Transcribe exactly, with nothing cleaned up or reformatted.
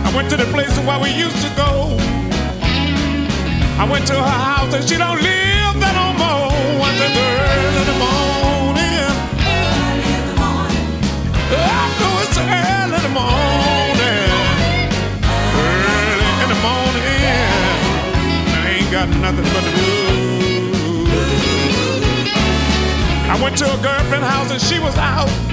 I went to the place where we used to go. I went to her house and she don't live there no more. I said, early in the morning. Early in the morning. I know it's early in the morning. Early in the morning. I ain't got nothing but to do. I went to a girlfriend's house and she was out.